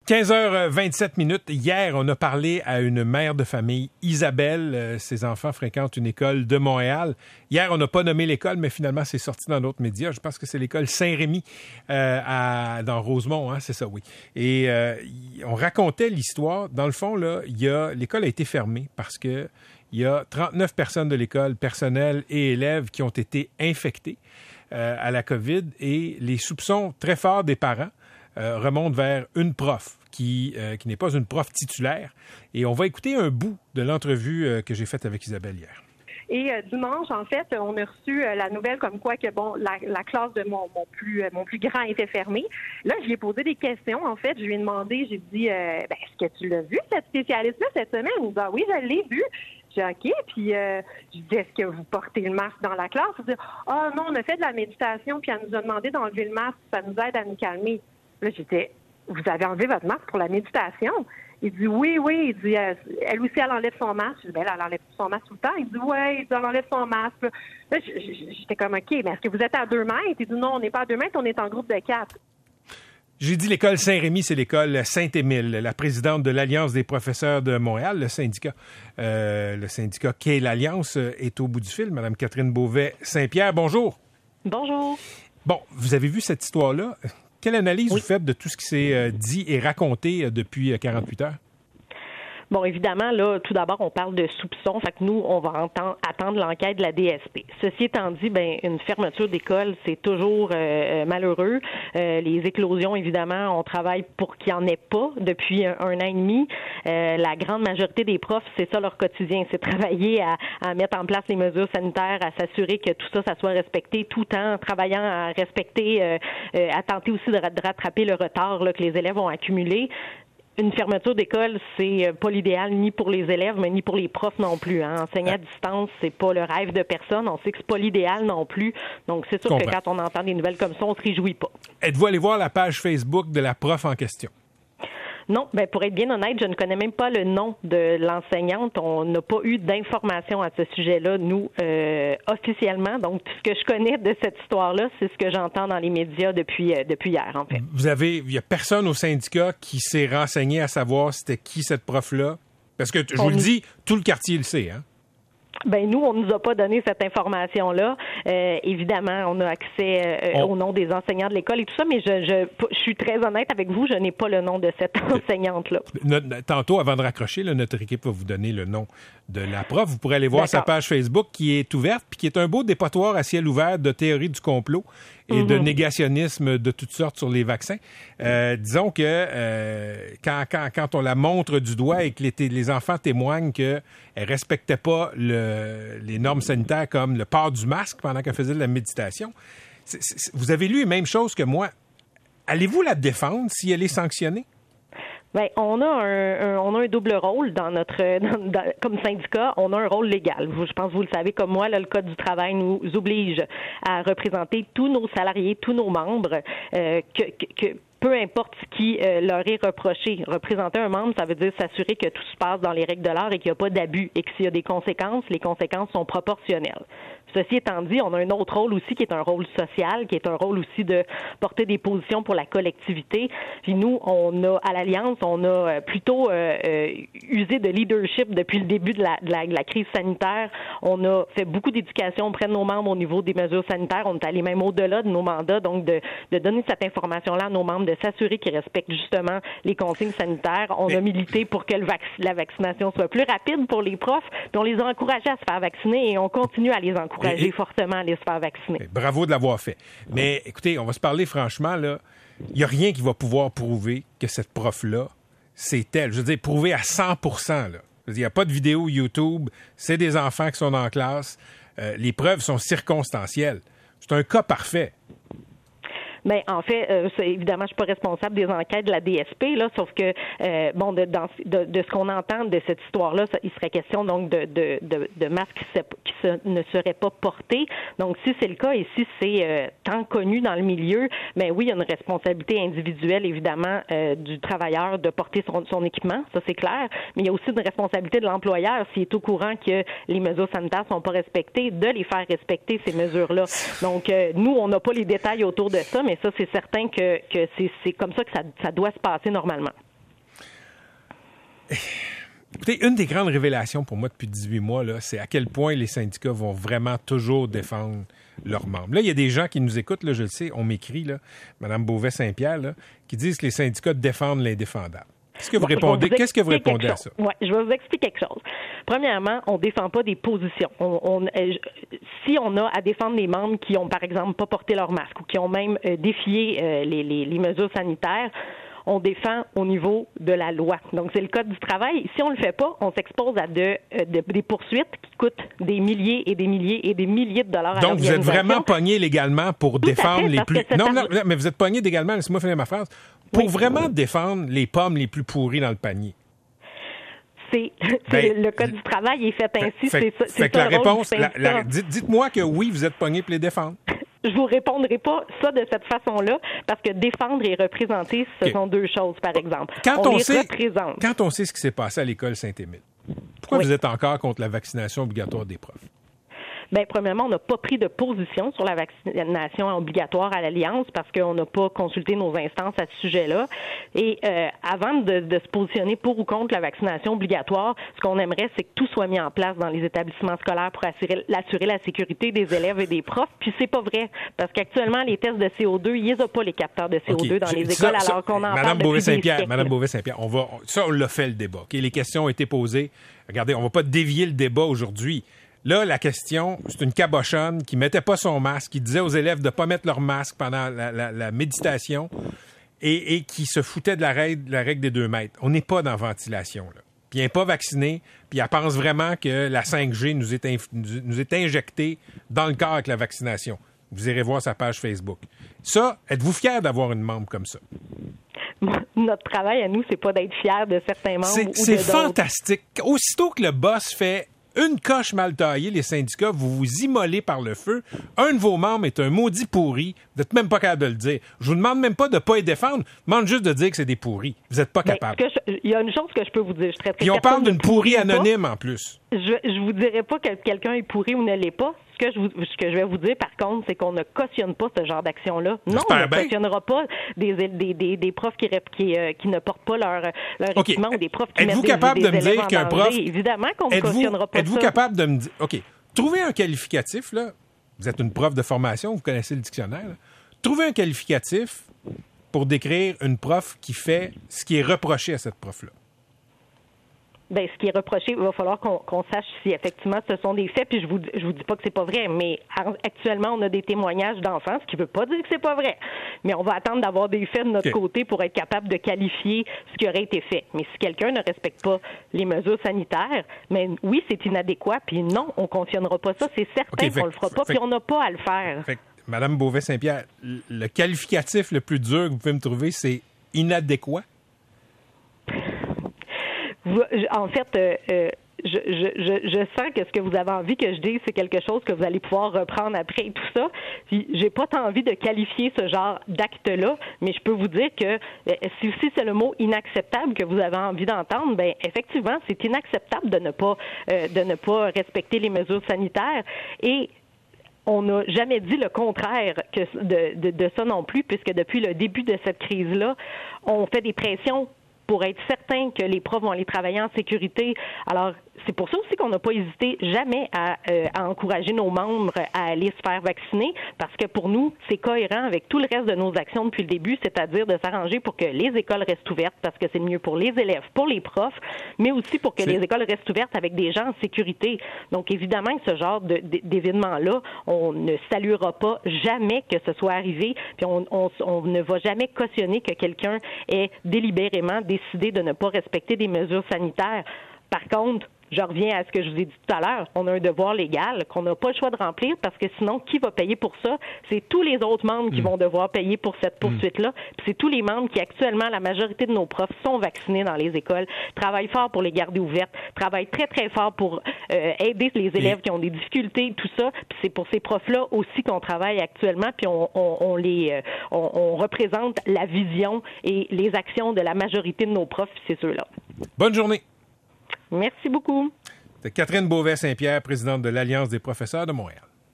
15h27. Hier, on a parlé à une mère de famille, Isabelle. Ses enfants fréquentent une école de Montréal. Hier, on n'a pas nommé l'école, mais finalement, c'est sorti dans d'autres médias. Je pense que c'est l'école Saint-Rémy dans Rosemont, hein, c'est ça, oui. Et on racontait l'histoire. Dans le fond, là, l'école a été fermée parce que il y a 39 personnes de l'école, personnel et élèves, qui ont été infectés à la COVID. Et les soupçons très forts des parents remonte vers une prof qui n'est pas une prof titulaire. Et on va écouter un bout de l'entrevue que j'ai faite avec Isabelle hier. Et dimanche, en fait, on a reçu la nouvelle comme quoi que la classe de mon plus grand était fermée. Là, je lui ai posé des questions. En fait, je lui ai demandé, j'ai dit, est-ce que tu l'as vu, cette spécialiste-là, cette semaine? Il me dit, oui, je l'ai vue. J'ai dit, OK. Puis, je dis, est-ce que vous portez le masque dans la classe? Il dit, non, on a fait de la méditation, puis elle nous a demandé d'enlever le masque, ça nous aide à nous calmer. Là, j'étais, vous avez enlevé votre masque pour la méditation? Il dit, oui. Il dit, elle aussi, elle enlève son masque. Je dis, elle enlève son masque tout le temps. Il dit, oui, elle enlève son masque. Là, j'étais comme, OK, mais est-ce que vous êtes à 2 mètres? Il dit, non, on n'est pas à 2 mètres, on est en groupe de 4. J'ai dit l'école Saint-Rémy, c'est l'école Saint-Émile. La présidente de l'Alliance des professeurs de Montréal, le syndicat qu'est l'Alliance, est au bout du fil. Madame Catherine Beauvais-Saint-Pierre, bonjour. Bonjour. Bon, vous avez vu cette histoire-là. Quelle analyse vous faites de tout ce qui s'est dit et raconté depuis 48 heures? Bon, évidemment, là, tout d'abord, on parle de soupçons. Fait que nous, on va attendre l'enquête de la DSP. Ceci étant dit, une fermeture d'école, c'est toujours malheureux. Les éclosions, évidemment, on travaille pour qu'il n'y en ait pas depuis un an et demi. La grande majorité des profs, c'est ça leur quotidien. C'est travailler à mettre en place les mesures sanitaires, à s'assurer que tout ça soit respecté, tout en travaillant à respecter, à tenter aussi de rattraper le retard là, que les élèves ont accumulé. Une fermeture d'école, c'est pas l'idéal ni pour les élèves, mais ni pour les profs non plus. Hein. Enseigner à distance, c'est pas le rêve de personne. On sait que c'est pas l'idéal non plus. Donc, c'est sûr que quand on entend des nouvelles comme ça, on se réjouit pas. Êtes-vous allé voir la page Facebook de la prof en question? Non, pour être bien honnête, je ne connais même pas le nom de l'enseignante. On n'a pas eu d'informations à ce sujet-là, nous, officiellement. Donc, tout ce que je connais de cette histoire-là, c'est ce que j'entends dans les médias depuis hier, en fait. Il n'y a personne au syndicat qui s'est renseigné à savoir c'était qui cette prof-là? Parce que, je vous le dis, tout le quartier le sait, hein? Nous, on nous a pas donné cette information-là. Évidemment, on a accès au nom des enseignants de l'école et tout ça, mais je suis très honnête avec vous, je n'ai pas le nom de cette enseignante-là. Tantôt, avant de raccrocher, là, notre équipe va vous donner le nom de la prof. Vous pourrez aller voir sa page Facebook qui est ouverte puis qui est un beau dépotoir à ciel ouvert de théorie du complot et de négationnisme de toutes sortes sur les vaccins. Disons que quand on la montre du doigt et que les enfants témoignent qu'elle respectait pas les normes sanitaires comme le port du masque pendant qu'elle faisait de la méditation, vous avez lu les mêmes choses que moi. Allez-vous la défendre si elle est sanctionnée? On a un double rôle comme syndicat. On a un rôle légal. Je pense que vous le savez comme moi, là, le Code du travail nous oblige à représenter tous nos salariés, tous nos membres, peu importe ce qui leur est reproché. Représenter un membre, ça veut dire s'assurer que tout se passe dans les règles de l'art et qu'il n'y a pas d'abus et que s'il y a des conséquences, les conséquences sont proportionnelles. Ceci étant dit, on a un autre rôle aussi qui est un rôle social, qui est un rôle aussi de porter des positions pour la collectivité. Puis nous, à l'Alliance, on a plutôt usé de leadership depuis le début de la crise sanitaire. On a fait beaucoup d'éducation auprès de nos membres au niveau des mesures sanitaires. On est allé même au-delà de nos mandats, donc de donner cette information-là à nos membres, de s'assurer qu'ils respectent justement les consignes sanitaires. On a milité pour que la vaccination soit plus rapide pour les profs. Puis on les a encouragés à se faire vacciner et on continue à les encourager fortement à aller se faire vacciner. Bravo de l'avoir fait. Mais écoutez, on va se parler franchement, là. Il n'y a rien qui va pouvoir prouver que cette prof-là, c'est elle. Je veux dire, prouver à 100%, là. Il n'y a pas de vidéo YouTube. C'est des enfants qui sont en classe. Les preuves sont circonstancielles. C'est un cas parfait. Mais en fait, évidemment, je suis pas responsable des enquêtes de la DSP, là, sauf que de ce qu'on entend de cette histoire-là, il serait question donc de masques qui ne seraient pas portés. Donc, si c'est le cas et si c'est tant connu dans le milieu, mais oui, il y a une responsabilité individuelle, évidemment, du travailleur de porter son équipement, ça c'est clair. Mais il y a aussi une responsabilité de l'employeur s'il est au courant que les mesures sanitaires sont pas respectées, de les faire respecter ces mesures-là. Donc, nous, on n'a pas les détails autour de ça, mais ça, c'est certain que c'est comme ça que ça doit se passer normalement. Écoutez, une des grandes révélations pour moi depuis 18 mois, là, c'est à quel point les syndicats vont vraiment toujours défendre leurs membres. Là, il y a des gens qui nous écoutent, là, je le sais, on m'écrit, là, Mme Beauvais-Saint-Pierre, là, qui disent que les syndicats défendent l'indéfendable. Qu'est-ce que vous répondez? Qu'est-ce que vous répondez à ça? Oui, je vais vous expliquer quelque chose. Premièrement, on ne défend pas des positions. Si on a à défendre des membres qui ont, par exemple, pas porté leur masque ou qui ont même défié les mesures sanitaires, on défend au niveau de la loi. Donc, c'est le Code du travail. Si on ne le fait pas, on s'expose à des poursuites qui coûtent des milliers et des milliers et des milliers de dollars à l'organisation. Donc, vous êtes vraiment pogné légalement pour défendre les plus... Non, mais vous êtes pogné légalement, laissez-moi finir ma phrase, pour vraiment défendre les pommes les plus pourries dans le panier. Le Code du travail est fait ainsi. C'est la réponse... Dites-moi que oui, vous êtes pogné pour les défendre. Je vous répondrai pas ça de cette façon-là, parce que défendre et représenter, ce sont deux choses, par exemple. Quand on sait ce qui s'est passé à l'école Saint-Émile, pourquoi vous êtes encore contre la vaccination obligatoire des profs? Bien, premièrement, on n'a pas pris de position sur la vaccination obligatoire à l'Alliance parce qu'on n'a pas consulté nos instances à ce sujet-là. Et avant de se positionner pour ou contre la vaccination obligatoire, ce qu'on aimerait, c'est que tout soit mis en place dans les établissements scolaires pour assurer la sécurité des élèves et des profs. Puis c'est pas vrai, parce qu'actuellement, les tests de CO2, il n'y a pas les capteurs de CO2 dans les écoles, alors qu'on en parle depuis des siècles. Madame Beauvais-Saint-Pierre, on l'a fait le débat. Okay? Les questions ont été posées. Regardez, on ne va pas dévier le débat aujourd'hui. Là, la question, c'est une cabochonne qui mettait pas son masque, qui disait aux élèves de ne pas mettre leur masque pendant la méditation et qui se foutait de la règle des 2 mètres. On n'est pas dans ventilation, là. Puis elle n'est pas vaccinée, puis elle pense vraiment que la 5G nous est injectée dans le corps avec la vaccination. Vous irez voir sa page Facebook. Ça, êtes-vous fiers d'avoir une membre comme ça? Notre travail à nous, c'est pas d'être fiers de certains membres ou de d'autres. C'est fantastique. Aussitôt que le boss fait une coche mal taillée, les syndicats, vous vous immolez par le feu. Un de vos membres est un maudit pourri. Vous n'êtes même pas capable de le dire. Je vous demande même pas de ne pas les défendre. Je demande juste de dire que c'est des pourris. Vous n'êtes pas capable. Il y a une chose que je peux vous dire. Puis on parle d'une pourrie anonyme en plus. Je vous dirai pas que quelqu'un est pourri ou ne l'est pas. Ce que je vais vous dire, par contre, c'est qu'on ne cautionne pas ce genre d'action-là. Non, on ne cautionnera pas des profs qui ne portent pas leur équipement ou des profs qui mettent des élèves en danger. Êtes-vous capable de me dire qu'un prof... Évidemment qu'on ne cautionnera pas ça. Êtes-vous capable de me dire... OK, trouvez un qualificatif, là. Vous êtes une prof de formation, vous connaissez le dictionnaire. Là. Trouvez un qualificatif pour décrire une prof qui fait ce qui est reproché à cette prof-là. Bien, ce qui est reproché, il va falloir qu'on sache si effectivement ce sont des faits, puis je vous dis pas que c'est pas vrai, mais actuellement, on a des témoignages d'enfants, ce qui veut pas dire que c'est pas vrai. Mais on va attendre d'avoir des faits de notre côté pour être capable de qualifier ce qui aurait été fait. Mais si quelqu'un ne respecte pas les mesures sanitaires, mais oui, c'est inadéquat, puis non, on cautionnera pas ça, c'est certain qu'on le fera pas, puis on n'a pas à le faire. Madame Beauvais-Saint-Pierre, le qualificatif le plus dur que vous pouvez me trouver, c'est inadéquat? En fait, je sens que ce que vous avez envie que je dise, c'est quelque chose que vous allez pouvoir reprendre après et tout ça. Puis, j'ai pas tant envie de qualifier ce genre d'acte-là, mais je peux vous dire que si c'est le mot inacceptable que vous avez envie d'entendre, ben effectivement, c'est inacceptable de ne pas respecter les mesures sanitaires et on n'a jamais dit le contraire de ça non plus, puisque depuis le début de cette crise-là, on fait des pressions pour être certain que les profs vont aller travailler en sécurité. Alors, c'est pour ça aussi qu'on n'a pas hésité jamais à encourager nos membres à aller se faire vacciner, parce que pour nous, c'est cohérent avec tout le reste de nos actions depuis le début, c'est-à-dire de s'arranger pour que les écoles restent ouvertes, parce que c'est mieux pour les élèves, pour les profs, mais aussi pour que les écoles restent ouvertes avec des gens en sécurité. Donc, évidemment que ce genre d'événement-là, on ne saluera pas jamais que ce soit arrivé, puis on ne va jamais cautionner que quelqu'un ait délibérément décidé de ne pas respecter des mesures sanitaires. Par contre, je reviens à ce que je vous ai dit tout à l'heure. On a un devoir légal qu'on n'a pas le choix de remplir parce que sinon, qui va payer pour ça? C'est tous les autres membres qui vont devoir payer pour cette poursuite-là. Puis c'est tous les membres qui, actuellement, la majorité de nos profs sont vaccinés dans les écoles, travaillent fort pour les garder ouvertes, travaillent très, très fort pour aider les élèves qui ont des difficultés, tout ça. Puis c'est pour ces profs-là aussi qu'on travaille actuellement, puis on représente la vision et les actions de la majorité de nos profs, c'est ceux-là. Bonne journée. Merci beaucoup. C'est Catherine Beauvais-Saint-Pierre, présidente de l'Alliance des professeurs de Montréal.